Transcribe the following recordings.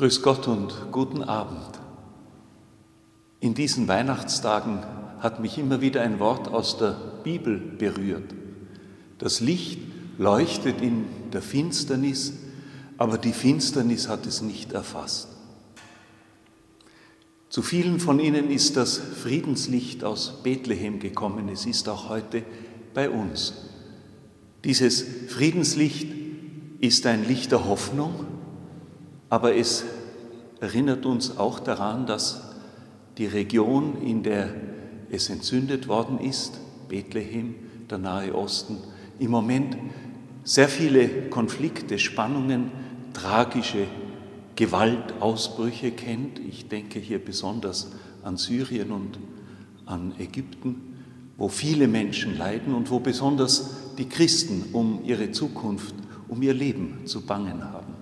Grüß Gott und guten Abend. In diesen Weihnachtstagen hat mich immer wieder ein Wort aus der Bibel berührt. Das Licht leuchtet in der Finsternis, aber die Finsternis hat es nicht erfasst. Zu vielen von Ihnen ist das Friedenslicht aus Bethlehem gekommen. Es ist auch heute bei uns. Dieses Friedenslicht ist ein Licht der Hoffnung, aber es erinnert uns auch daran, dass die Region, in der es entzündet worden ist, Bethlehem, der Nahe Osten, im Moment sehr viele Konflikte, Spannungen, tragische Gewaltausbrüche kennt. Ich denke hier besonders an Syrien und an Ägypten, wo viele Menschen leiden und wo besonders die Christen um ihre Zukunft, um ihr Leben zu bangen haben.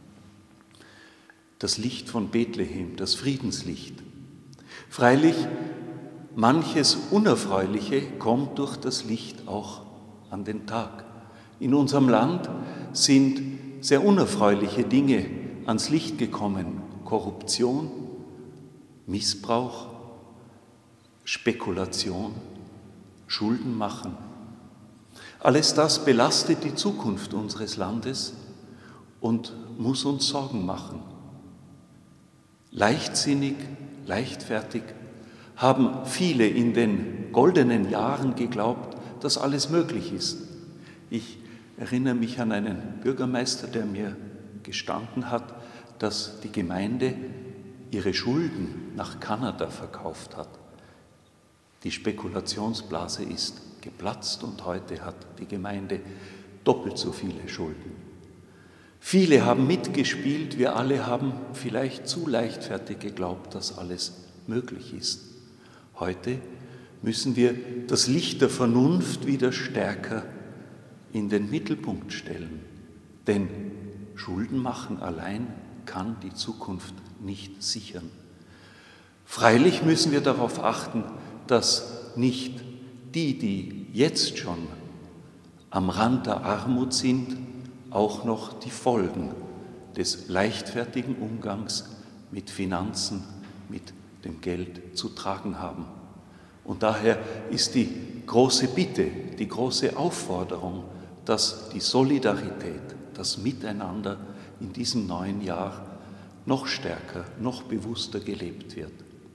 Das Licht von Bethlehem, das Friedenslicht. Freilich, manches Unerfreuliche kommt durch das Licht auch an den Tag. In unserem Land sind sehr unerfreuliche Dinge ans Licht gekommen. Korruption, Missbrauch, Spekulation, Schulden machen. Alles das belastet die Zukunft unseres Landes und muss uns Sorgen machen. Leichtsinnig, leichtfertig haben viele in den goldenen Jahren geglaubt, dass alles möglich ist. Ich erinnere mich an einen Bürgermeister, der mir gestanden hat, dass die Gemeinde ihre Schulden nach Kanada verkauft hat. Die Spekulationsblase ist geplatzt und heute hat die Gemeinde doppelt so viele Schulden. Viele haben mitgespielt, wir alle haben vielleicht zu leichtfertig geglaubt, dass alles möglich ist. Heute müssen wir das Licht der Vernunft wieder stärker in den Mittelpunkt stellen. Denn Schulden machen allein kann die Zukunft nicht sichern. Freilich müssen wir darauf achten, dass nicht die jetzt schon am Rand der Armut sind, auch noch die Folgen des leichtfertigen Umgangs mit Finanzen, mit dem Geld zu tragen haben. Und daher ist die große Bitte, die große Aufforderung, dass die Solidarität, das Miteinander in diesem neuen Jahr noch stärker, noch bewusster gelebt wird.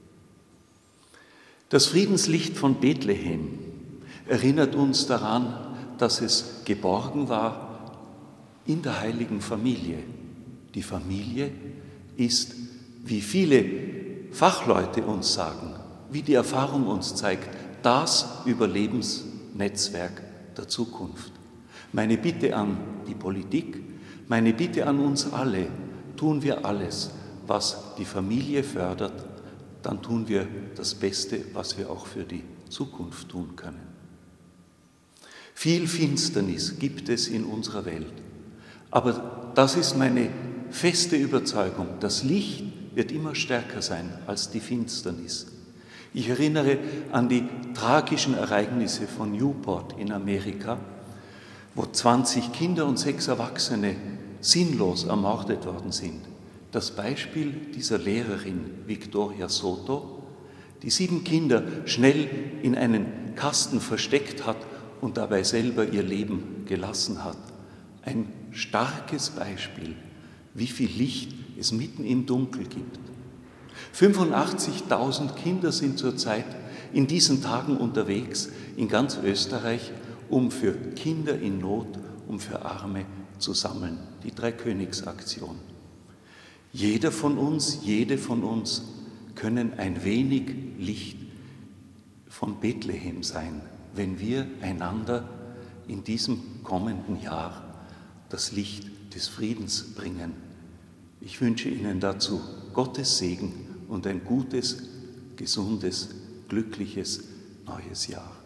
Das Friedenslicht von Bethlehem erinnert uns daran, dass es geborgen war in der heiligen Familie. Die Familie ist, wie viele Fachleute uns sagen, wie die Erfahrung uns zeigt, das Überlebensnetzwerk der Zukunft. Meine Bitte an die Politik, meine Bitte an uns alle, tun wir alles, was die Familie fördert, dann tun wir das Beste, was wir auch für die Zukunft tun können. Viel Finsternis gibt es in unserer Welt. Aber das ist meine feste Überzeugung. Das Licht wird immer stärker sein als die Finsternis. Ich erinnere an die tragischen Ereignisse von Newport in Amerika, wo 20 Kinder und 6 Erwachsene sinnlos ermordet worden sind. Das Beispiel dieser Lehrerin Victoria Soto, die 7 Kinder schnell in einen Kasten versteckt hat und dabei selber ihr Leben gelassen hat. Ein starkes Beispiel, wie viel Licht es mitten im Dunkel gibt. 85.000 Kinder sind zurzeit in diesen Tagen unterwegs in ganz Österreich, um für Kinder in Not, um für Arme zu sammeln. Die Dreikönigsaktion. Jeder von uns, jede von uns können ein wenig Licht von Bethlehem sein, wenn wir einander in diesem kommenden Jahr das Licht des Friedens bringen. Ich wünsche Ihnen dazu Gottes Segen und ein gutes, gesundes, glückliches neues Jahr.